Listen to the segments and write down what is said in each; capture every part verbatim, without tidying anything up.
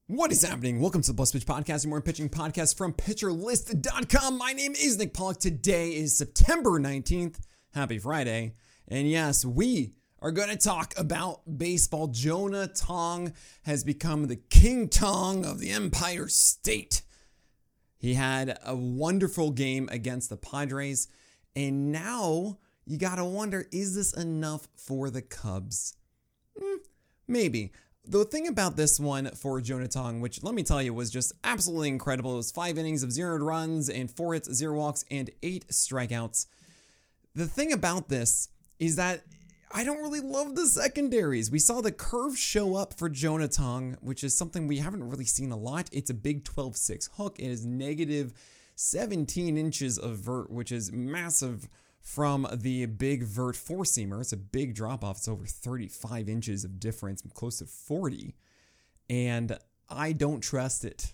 What is happening? Welcome to the Plus Pitch Podcast, your more pitching podcast from pitcher list dot com. My name is Nick Pollock. Today is September nineteenth. Happy Friday. And yes, we are going to talk about baseball. Jonah Tong has become the King Tong of the Empire State. He had a wonderful game against the Padres. And now you got to wonder, is this enough for the Cubs? Hmm, maybe. The thing about this one for Jonah Tong, which let me tell you was just absolutely incredible. It was five innings of zero runs and four hits, zero walks, and eight strikeouts. The thing about this is that I don't really love the secondaries. We saw the curve show up for Jonah Tong, which is something we haven't really seen a lot. It's a big twelve six hook. It is negative seventeen inches of vert, which is massive from the big vert four-seamer. It's a big drop-off. It's over thirty-five inches of difference, close to forty. And I don't trust it.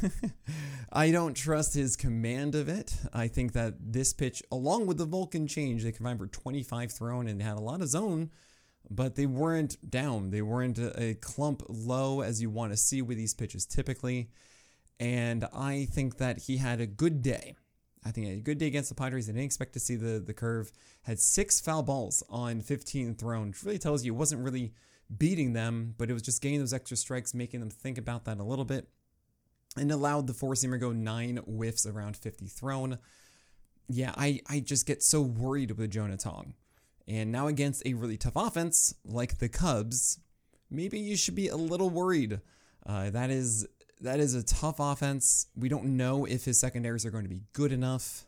I don't trust his command of it. I think that this pitch, along with the Vulcan change, they combined for twenty-five thrown and had a lot of zone, but they weren't down. They weren't a, a clump low as you want to see with these pitches typically. And I think that he had a good day. I think he had a good day against the Padres. I didn't expect to see the, the curve. Had six foul balls on fifteen thrown, which really tells you it wasn't really beating them, but it was just getting those extra strikes, making them think about that a little bit, and allowed the four-seamer go nine whiffs around fifty thrown. Yeah, I, I just get so worried with Jonah Tong. And now against a really tough offense like the Cubs, maybe you should be a little worried. Uh, that is... That is a tough offense. We don't know if his secondaries are going to be good enough.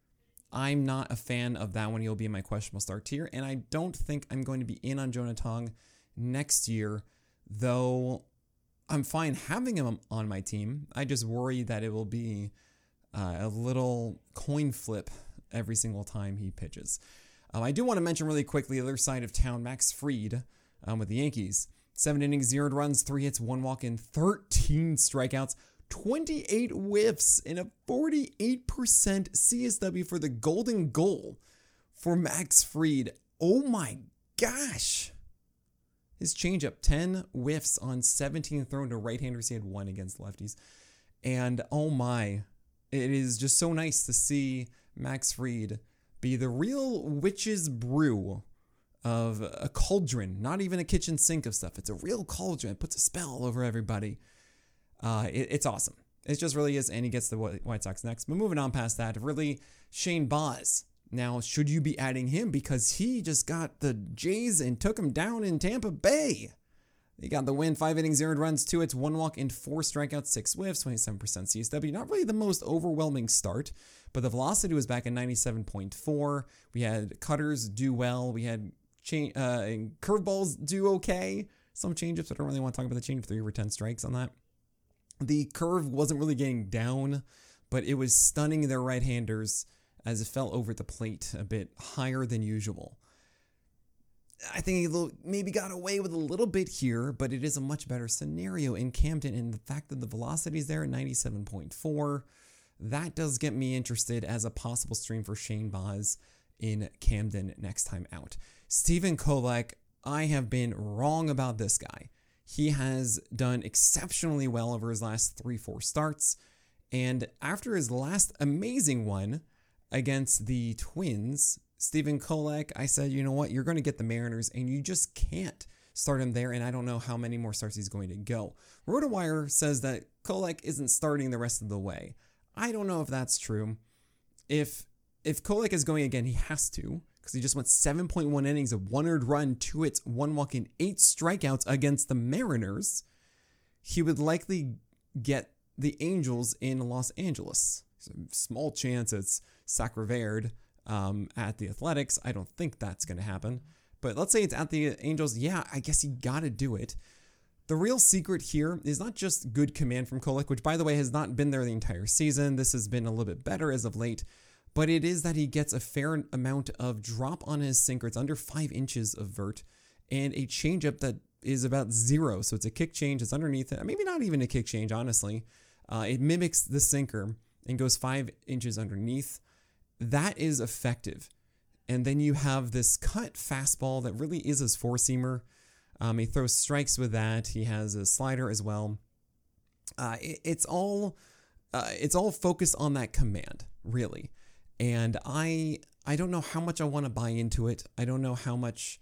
I'm not a fan of that one. He'll be in my questionable start tier. And I don't think I'm going to be in on Jonah Tong next year, though I'm fine having him on my team. I just worry that it will be uh, a little coin flip every single time he pitches. Um, I do want to mention really quickly the other side of town, Max Fried um, with the Yankees. Seven innings, zero runs, three hits, one walk, and thirteen strikeouts, twenty-eight whiffs, and a forty-eight percent C S W for the golden goal for Max Fried. Oh my gosh. His changeup, ten whiffs on seventeen thrown to right-handers. He had one against lefties. And oh my, it is just so nice to see Max Fried be the real witch's brew of a cauldron, not even a kitchen sink of stuff. It's a real cauldron. It puts a spell over everybody. Uh, it, it's awesome. It just really is, and he gets the White Sox next. But moving on past that, really, Shane Baz. Now, should you be adding him? Because he just got the Jays and took him down in Tampa Bay. He got the win, five innings, zero runs, two hits, one walk, and four strikeouts, six whiffs, twenty-seven percent C S W. Not really the most overwhelming start, but the velocity was back at ninety-seven point four. We had cutters do well. We had Change, uh, curveballs do okay. Some changeups, I don't really want to talk about the changeup. Three over ten strikes on that. The curve wasn't really getting down, but it was stunning their right-handers as it fell over the plate a bit higher than usual. I think he maybe got away with a little bit here, but it is a much better scenario in Camden. And the fact that the velocity is there at ninety-seven point four, that does get me interested as a possible stream for Shane Baz in Camden next time out. Stephen Kolek, I have been wrong about this guy. He has done exceptionally well over his last three, four starts. And after his last amazing one against the Twins, Stephen Kolek, I said, you know what? You're going to get the Mariners, and you just can't start him there. And I don't know how many more starts he's going to go. RotoWire says that Kolek isn't starting the rest of the way. I don't know if that's true. If If Kolek is going again, he has to, because he just went seven point one innings of one earned run, two hits, one walk, and eight strikeouts against the Mariners. He would likely get the Angels in Los Angeles. There's a small chance it's Sacraverde um, at the Athletics. I don't think that's going to happen. But let's say it's at the Angels. Yeah, I guess you got to do it. The real secret here is not just good command from Kolek, which, by the way, has not been there the entire season. This has been a little bit better as of late. But it is that he gets a fair amount of drop on his sinker. It's under five inches of vert, and a changeup that is about zero. So it's a kick change. It's underneath it. Maybe not even a kick change, honestly. Uh, it mimics the sinker and goes five inches underneath. That is effective. And then you have this cut fastball that really is his four-seamer. Um, he throws strikes with that. He has a slider as well. uh, it, it's all uh, it's all focused on that command, really. And I I don't know how much I want to buy into it. I don't know how much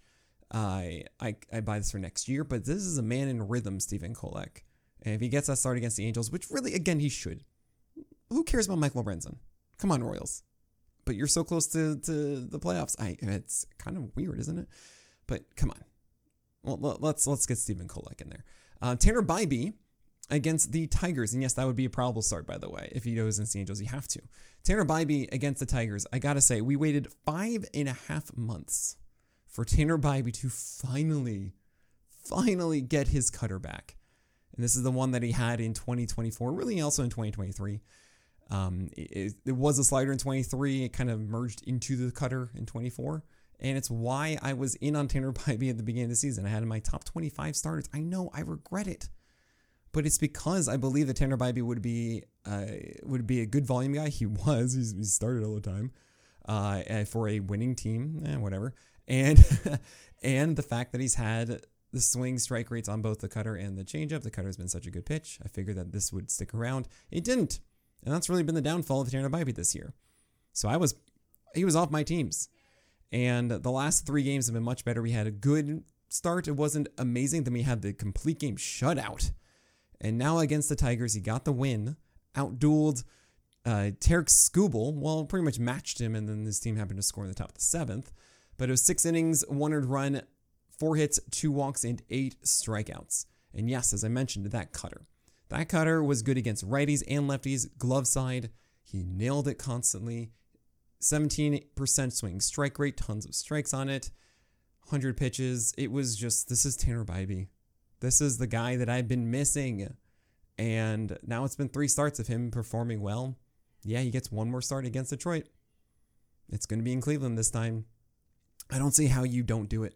I I I buy this for next year. But this is a man in rhythm, Stephen Kolek. And if he gets that start against the Angels, which really, again, he should. Who cares about Mike Lorenzen? Come on, Royals. But you're so close to, to the playoffs. I It's kind of weird, isn't it? But come on. Well, let's let's get Stephen Kolek in there. Uh, Tanner Bybee against the Tigers. And yes, that would be a probable start, by the way. If he goes against the Angels, you have to. Tanner Bybee against the Tigers. I got to say, we waited five and a half months for Tanner Bybee to finally, finally get his cutter back. And this is the one that he had in twenty twenty-four, really also in twenty twenty-three. Um, it, it was a slider in twenty-three. It kind of merged into the cutter in twenty-four. And it's why I was in on Tanner Bybee at the beginning of the season. I had him in my top twenty-five starters. I know, I regret it. But it's because I believe that Tanner Bybee would be uh, would be a good volume guy. He was. He's, he started all the time uh, for a winning team. Eh, whatever. And, and the fact that he's had the swing strike rates on both the cutter and the changeup. The cutter has been such a good pitch. I figured that this would stick around. It didn't. And that's really been the downfall of Tanner Bybee this year. So I was, he was off my teams. And the last three games have been much better. We had a good start. It wasn't amazing. Then we had the complete game shutout. And now against the Tigers, he got the win. Outdueled uh, Tarek Skubal. Well, pretty much matched him. And then this team happened to score in the top of the seventh. But it was six innings, one earned run, four hits, two walks, and eight strikeouts. And yes, as I mentioned, that cutter. That cutter was good against righties and lefties. Glove side, he nailed it constantly. seventeen percent swing strike rate, tons of strikes on it. one hundred pitches. It was just, this is Tanner Bybee. This is the guy that I've been missing. And now it's been three starts of him performing well. Yeah, he gets one more start against Detroit. It's going to be in Cleveland this time. I don't see how you don't do it.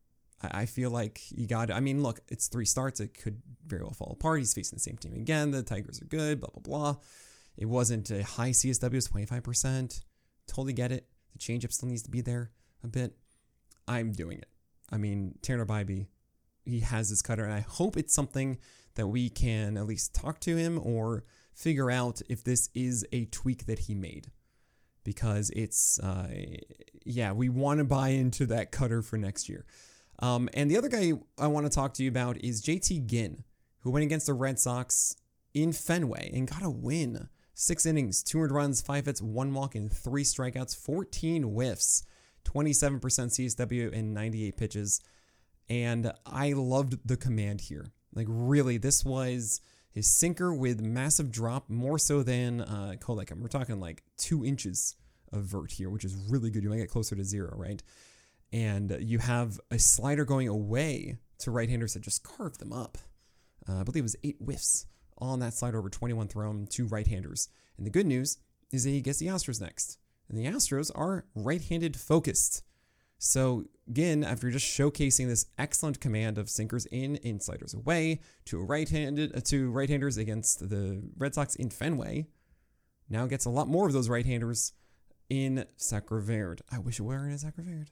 I feel like you got to, I mean, look, it's three starts. It could very well fall apart. He's facing the same team again. The Tigers are good, blah, blah, blah. It wasn't a high C S W, it's twenty-five percent. Totally get it. The changeup still needs to be there a bit. I'm doing it. I mean, Tanner Bybee, he has his cutter, and I hope it's something that we can at least talk to him or figure out if this is a tweak that he made. Because it's, uh, yeah, we want to buy into that cutter for next year. Um, and the other guy I want to talk to you about is J T Ginn, who went against the Red Sox in Fenway and got a win. Six innings, two earned runs, five hits, one walk, and three strikeouts, fourteen whiffs, twenty-seven percent C S W, and ninety-eight pitches. And I loved the command here. Like, really, this was his sinker with massive drop, more so than uh, Kolek. We're talking like two inches of vert here, which is really good. You might get closer to zero, right? And you have a slider going away to right-handers that just carved them up. Uh, I believe it was eight whiffs on that slider over twenty-one thrown to right-handers. And the good news is that he gets the Astros next. And the Astros are right-handed focused. So again, after just showcasing this excellent command of sinkers in and sliders away to a right-handed uh, to right-handers against the Red Sox in Fenway, now gets a lot more of those right-handers in Sacre Verde. I wish it were in Sacre Verde.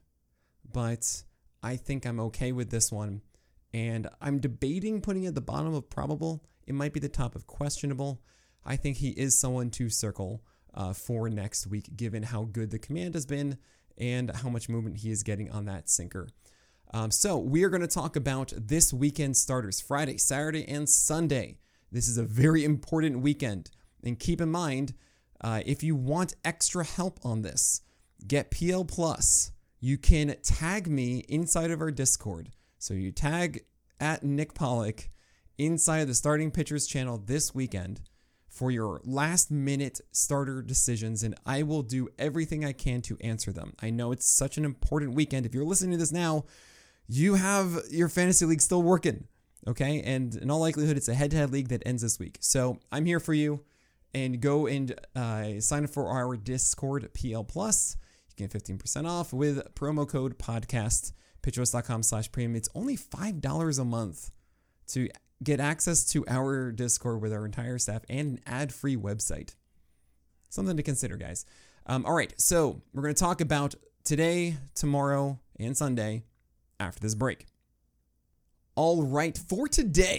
But I think I'm okay with this one. And I'm debating putting it at the bottom of probable. It might be the top of questionable. I think he is someone to circle uh, for next week, given how good the command has been and how much movement he is getting on that sinker. Um, so we are going to talk about this weekend starters, Friday, Saturday, and Sunday. This is a very important weekend. And keep in mind, uh, if you want extra help on this, get P L Plus. You can tag me inside of our Discord. So you tag at Nick Pollock inside of the Starting Pitchers channel this weekend for your last minute starter decisions, and I will do everything I can to answer them. I know it's such an important weekend. If you're listening to this now, you have your fantasy league still working, okay? And in all likelihood, it's a head-to-head league that ends this week. So I'm here for you, and go and uh, sign up for our Discord P L Plus. You get fifteen percent off with promo code podcast, pitcherlist.com slash premium. It's only five dollars a month to get access to our Discord with our entire staff and an ad-free website. Something to consider, guys. Um, all right, so we're going to talk about today, tomorrow, and Sunday after this break. All right, for today,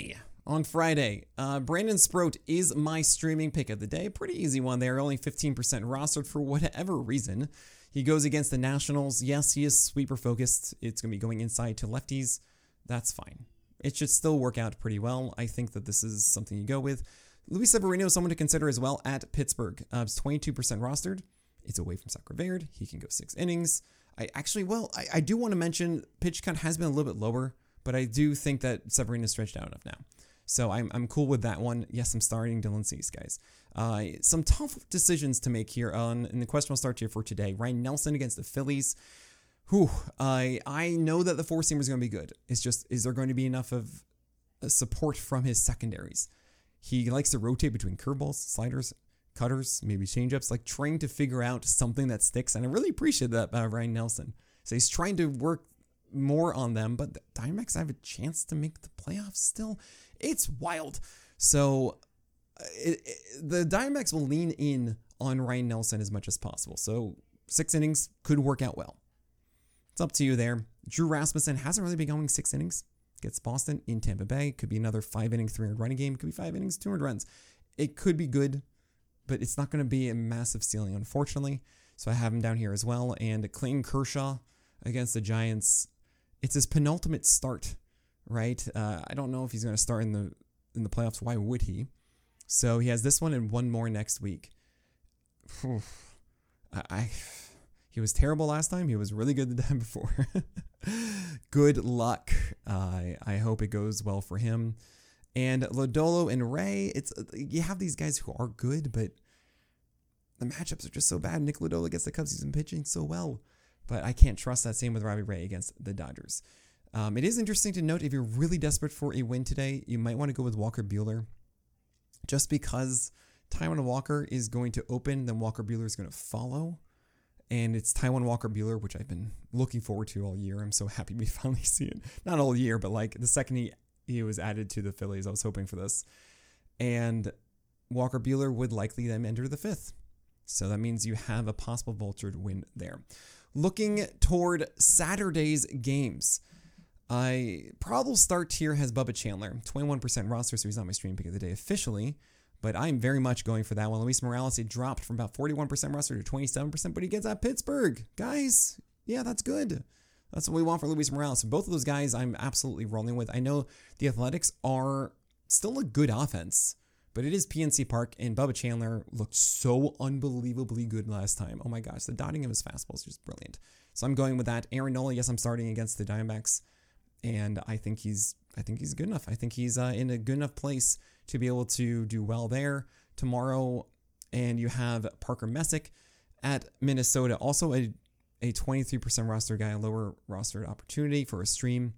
On Friday, uh, Brandon Sproat is my streaming pick of the day. Pretty easy one there, only fifteen percent rostered for whatever reason. He goes against the Nationals. Yes, he is sweeper focused. It's going to be going inside to lefties. That's fine. It should still work out pretty well. I think that this is something you go with. Luis Severino is someone to consider as well at Pittsburgh. Uh, it's twenty-two percent rostered. It's away from Zach Rivard. He can go six innings. I actually, well, I, I do want to mention pitch count has been a little bit lower, but I do think that Severino is stretched out enough now. So I'm I'm cool with that one. Yes, I'm starting Dylan Cease, guys. Uh, some tough decisions to make here on in the questionable start here for today. Ryan Nelson against the Phillies. Whew, I I know that the four seamer is going to be good. It's just, is there going to be enough of support from his secondaries? He likes to rotate between curveballs, sliders, cutters, maybe changeups, like trying to figure out something that sticks. And I really appreciate that about Ryan Nelson. So he's trying to work more on them, but the Diamondbacks have a chance to make the playoffs still. It's wild. So it, it, the Diamondbacks will lean in on Ryan Nelson as much as possible. So six innings could work out well. It's up to you there. Drew Rasmussen hasn't really been going six innings. Gets Boston in Tampa Bay. Could be another five inning, three hundred running game. Could be five innings, two hundred runs. It could be good, but it's not going to be a massive ceiling, unfortunately. So I have him down here as well. And Clayton Kershaw against the Giants. It's his penultimate start, right? Uh, I don't know if he's going to start in the in the playoffs. Why would he? So he has this one and one more next week. I, I he was terrible last time. He was really good the time before. Good luck. Uh, I I hope it goes well for him. And Lodolo and Ray, it's you have these guys who are good, but the matchups are just so bad. Nick Lodolo against the Cubs, he's been pitching so well. But I can't trust that. Same with Robbie Ray against the Dodgers. Um, it is interesting to note, if you're really desperate for a win today, you might want to go with Walker Buehler. Just because Taijuan Walker is going to open, then Walker Buehler is going to follow. And it's Taijuan Walker Buehler, which I've been looking forward to all year. I'm so happy we finally see it. Not all year, but like the second he, he was added to the Phillies, I was hoping for this. And Walker Buehler would likely then enter the fifth. So that means you have a possible vultured win there. Looking toward Saturday's games, I probable start here has Bubba Chandler, twenty-one percent roster, so he's not my stream pick of the day officially, but I'm very much going for that one. Luis Morales, he dropped from about forty-one percent roster to twenty-seven percent, but he gets at Pittsburgh. Guys, yeah, that's good. That's what we want for Luis Morales. So both of those guys I'm absolutely rolling with. I know the Athletics are still a good offense, but it is P N C Park, and Bubba Chandler looked so unbelievably good last time. Oh my gosh, the dotting of his fastball is just brilliant. So I'm going with that. Aaron Nola, yes, I'm starting against the Diamondbacks, and I think he's I think he's good enough. I think he's uh, in a good enough place to be able to do well there tomorrow. And you have Parker Messick at Minnesota, also a, a twenty-three percent roster guy, a lower rostered opportunity for a stream.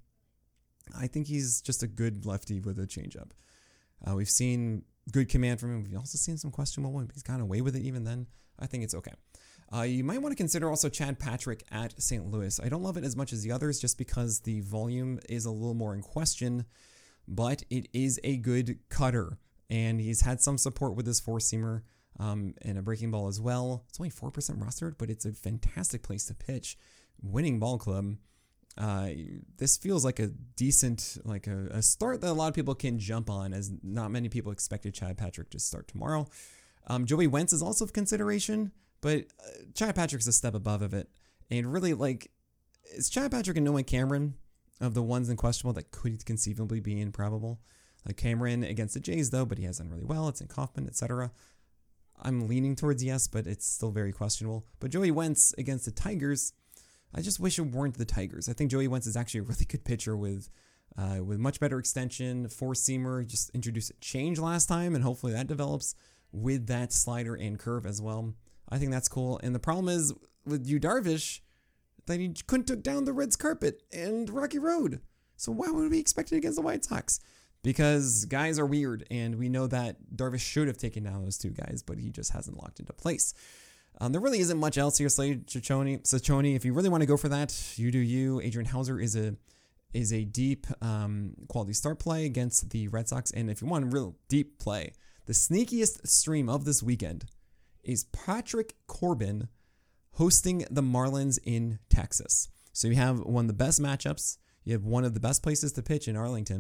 I think he's just a good lefty with a changeup. Uh, we've seen good command from him. We've also seen some questionable one. He's gotten away with it even then. I think it's okay. Uh, you might want to consider also Chad Patrick at Saint Louis. I don't love it as much as the others just because the volume is a little more in question, but it is a good cutter, and he's had some support with his four-seamer um, and a breaking ball as well. It's only four percent rostered, but it's a fantastic place to pitch. Winning ball club. Uh, this feels like a decent, like a, a start that a lot of people can jump on, as not many people expected Chad Patrick to start tomorrow. Um, Joey Wentz is also of consideration, but uh, Chad Patrick's a step above of it. And really, like, it's Chad Patrick and Noah Cameron of the ones in questionable that could conceivably be improbable. Like Cameron against the Jays, though, but he has done really well. It's in Kaufman, et cetera. I'm leaning towards yes, but it's still very questionable. But Joey Wentz against the Tigers, I just wish it weren't the Tigers. I think Joey Wentz is actually a really good pitcher with uh, with much better extension, four-seamer, just introduced a change last time, and hopefully that develops with that slider and curve as well. I think that's cool. And the problem is with Yu Darvish that he couldn't took down the Reds carpet and Rocky Road. So why would we expect it against the White Sox? Because guys are weird, and we know that Darvish should have taken down those two guys, but he just hasn't locked into place. Um, there really isn't much else here. Slade Ciccone, Ciccone, if you really want to go for that, you do you. Adrian Hauser is a is a deep um, quality start play against the Red Sox. And if you want a real deep play, the sneakiest stream of this weekend is Patrick Corbin hosting the Marlins in Texas. So you have one of the best matchups. You have one of the best places to pitch in Arlington,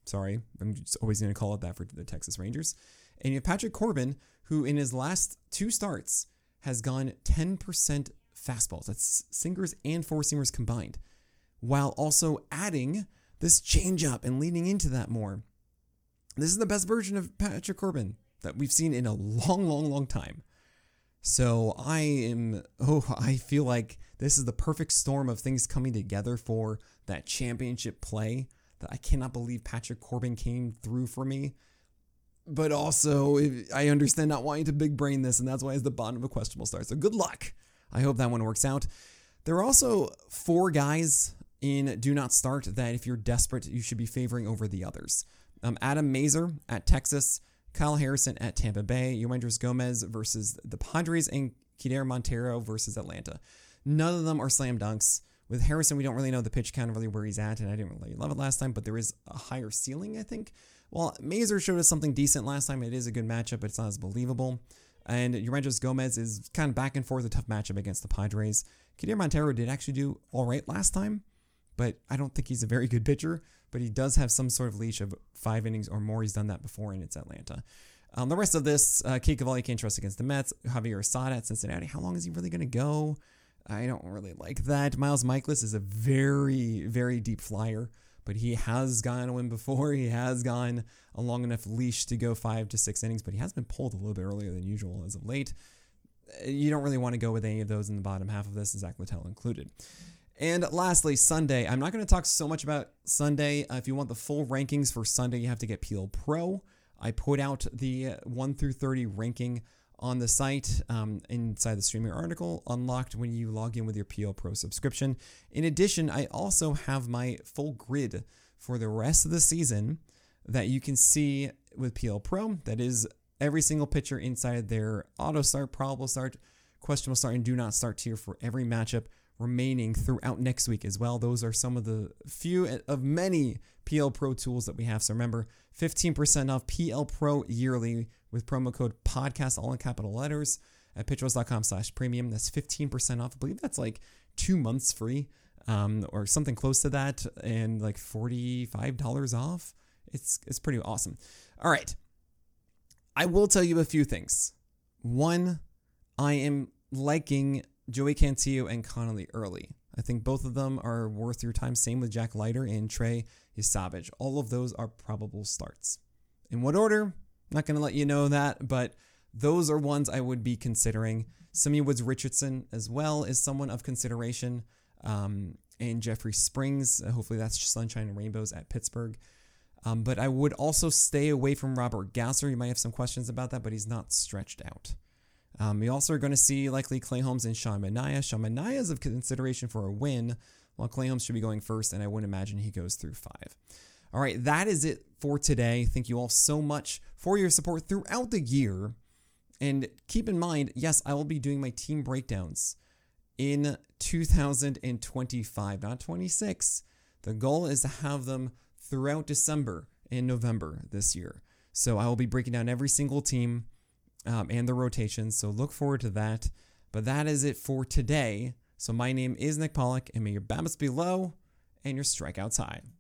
Sorry, I'm just always going to call it that for the Texas Rangers. And you have Patrick Corbin, who in his last two starts has gone ten percent fastballs. That's sinkers and four-seamers combined, while also adding this changeup and leading into that more. This is the best version of Patrick Corbin that we've seen in a long, long, long time. So I am, oh, I feel like this is the perfect storm of things coming together for that championship play that I cannot believe Patrick Corbin came through for me. But also, I understand not wanting to big brain this, and that's why it's the bottom of a questionable start. So good luck. I hope that one works out. There are also four guys in Do Not Start that if you're desperate, you should be favoring over the others. Um, Adam Mazur at Texas, Kyle Harrison at Tampa Bay, Yoendrys Gomez versus the Padres, and Kider Montero versus Atlanta. None of them are slam dunks. With Harrison, we don't really know the pitch count, really where he's at, and I didn't really love it last time, but there is a higher ceiling, I think. Well, Mazur showed us something decent last time. It is a good matchup, but it's not as believable. And Yoendrys Gomez is kind of back and forth, a tough matchup against the Padres. Kider Montero did actually do all right last time, but I don't think he's a very good pitcher, but he does have some sort of leash of five innings or more. He's done that before, and it's Atlanta. Um, the rest of this, uh, Kate Cavalli can't trust against the Mets. Javier Assad at Cincinnati. How long is he really going to go? I don't really like that. Miles Michaelis is a very, very deep flyer, but he has gone a win before. He has gone a long enough leash to go five to six innings, but he has been pulled a little bit earlier than usual as of late. You don't really want to go with any of those in the bottom half of this, Zach Littell included. And lastly, Sunday. I'm not going to talk so much about Sunday. Uh, if you want the full rankings for Sunday, you have to get P L Pro. I put out the one through thirty ranking on the site um, inside the streaming article, unlocked when you log in with your P L Pro subscription. In addition, I also have my full grid for the rest of the season that you can see with P L Pro. That is every single pitcher inside their auto start, probable start, questionable start, and do not start tier for every matchup remaining throughout next week as well. Those are some of the few of many P L Pro tools that we have. So remember, fifteen percent off P L Pro yearly with promo code podcast, all in capital letters, at pitchers.com slash premium. That's fifteen percent off. I believe that's like two months free um, or something close to that, and like forty-five dollars off. It's, it's pretty awesome. All right. I will tell you a few things. One, I am liking Joey Cantillo and Connolly early. I think both of them are worth your time. Same with Jack Leiter and Trey Savage. All of those are probable starts. In what order? Not going to let you know that, but those are ones I would be considering. Simeon Woods Richardson as well is someone of consideration. Um, and Jeffrey Springs. Uh, hopefully that's sunshine and rainbows at Pittsburgh. Um, but I would also stay away from Robert Gasser. You might have some questions about that, but he's not stretched out. Um, we also are going to see likely Clay Holmes and Sean Manaea. Sean Manaea is of consideration for a win, while Clay Holmes should be going first, and I wouldn't imagine he goes through five. All right, that is it for today. Thank you all so much for your support throughout the year. And keep in mind, yes, I will be doing my team breakdowns in two thousand twenty-five, not twenty-six. The goal is to have them throughout December and November this year. So I will be breaking down every single team Um, and the rotations, so look forward to that. But that is it for today. So my name is Nick Pollock, and may your BABIPs be low and your strikeouts high.